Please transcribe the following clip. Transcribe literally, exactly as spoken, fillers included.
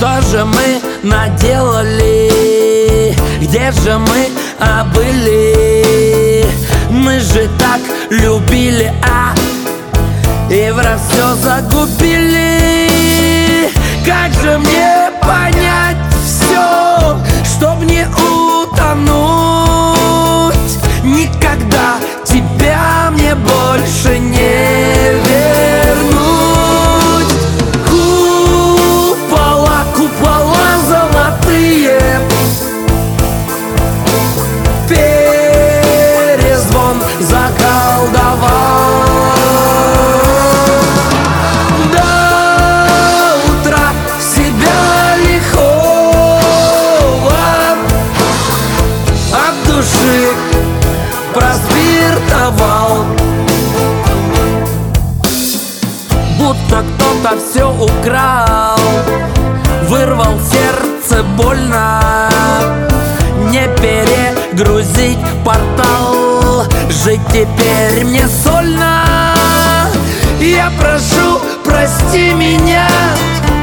Что же мы наделали? Где же мы а были? Мы же так любили, а и враз все загубили. Как же мне понять все, чтоб не утонуть? Никогда тебя мне больше не вернуть. Купола, купола золотые, перезвон заколдовал. До утра себя лихого от души проспиртовал. Будто кто-то все украл, вырвал сердце больно. Не перегрузить портал, жить теперь мне сольно. Я прошу, прости меня,